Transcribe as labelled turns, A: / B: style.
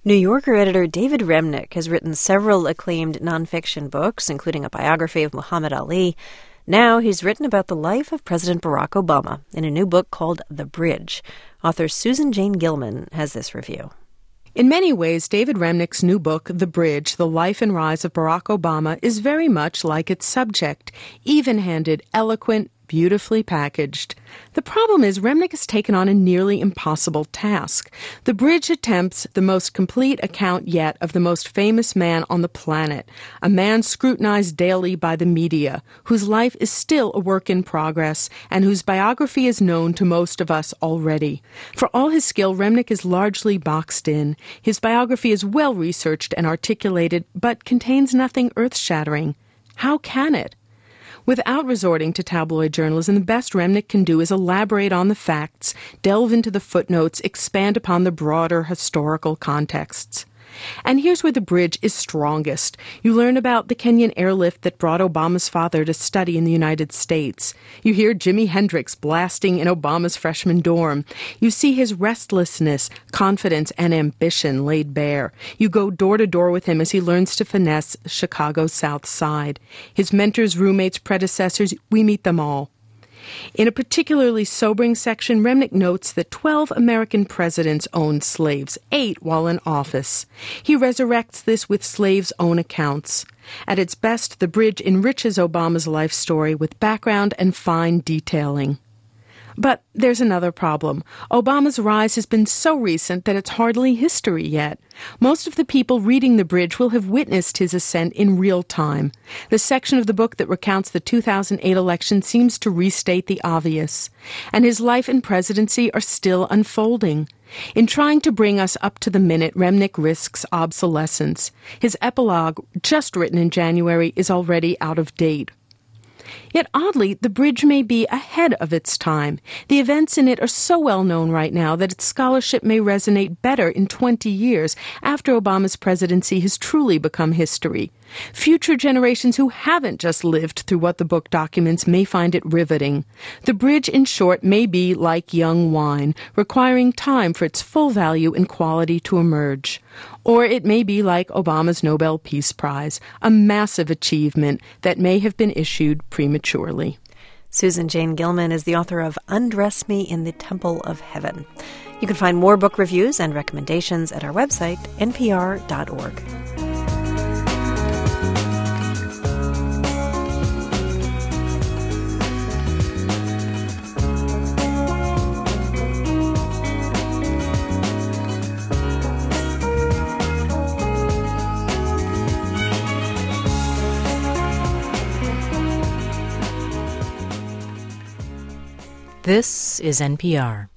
A: New Yorker editor David Remnick has written several acclaimed nonfiction books, including a biography of Muhammad Ali. Now he's written about the life of President Barack Obama in a new book called The Bridge. Author Susan Jane Gilman has this review.
B: In many ways, David Remnick's new book, The Bridge, The Life and Rise of Barack Obama, is very much like its subject, even-handed, eloquent, beautifully packaged. The problem is Remnick has taken on a nearly impossible task. The Bridge attempts the most complete account yet of the most famous man on the planet, a man scrutinized daily by the media, whose life is still a work in progress, and whose biography is known to most of us already. For all his skill, Remnick is largely boxed in. His biography is well researched and articulated, but contains nothing earth-shattering. How can it? Without resorting to tabloid journalism, the best Remnick can do is elaborate on the facts, delve into the footnotes, expand upon the broader historical contexts. And here's where The Bridge is strongest. You learn about the Kenyan airlift that brought Obama's father to study in the United States. You hear Jimi Hendrix blasting in Obama's freshman dorm. You see his restlessness, confidence, and ambition laid bare. You go door to door with him as he learns to finesse Chicago's South Side. His mentors, roommates, predecessors, we meet them all. In a particularly sobering section, Remnick notes that 12 American presidents owned slaves, 8 while in office. He resurrects this with slaves' own accounts. At its best, The Bridge enriches Obama's life story with background and fine detailing. But there's another problem. Obama's rise has been so recent that it's hardly history yet. Most of the people reading The Bridge will have witnessed his ascent in real time. The section of the book that recounts the 2008 election seems to restate the obvious. And his life and presidency are still unfolding. In trying to bring us up to the minute, Remnick risks obsolescence. His epilogue, just written in January, is already out of date. Yet oddly, The Bridge may be ahead of its time. The events in it are so well known right now that its scholarship may resonate better in 20 years after Obama's presidency has truly become history. Future generations who haven't just lived through what the book documents may find it riveting. The Bridge, in short, may be like young wine, requiring time for its full value and quality to emerge. Or it may be like Obama's Nobel Peace Prize, a massive achievement that may have been issued prematurely.
A: Susan Jane Gilman is the author of Undress Me in the Temple of Heaven. You can find more book reviews and recommendations at our website, npr.org.
C: This is NPR.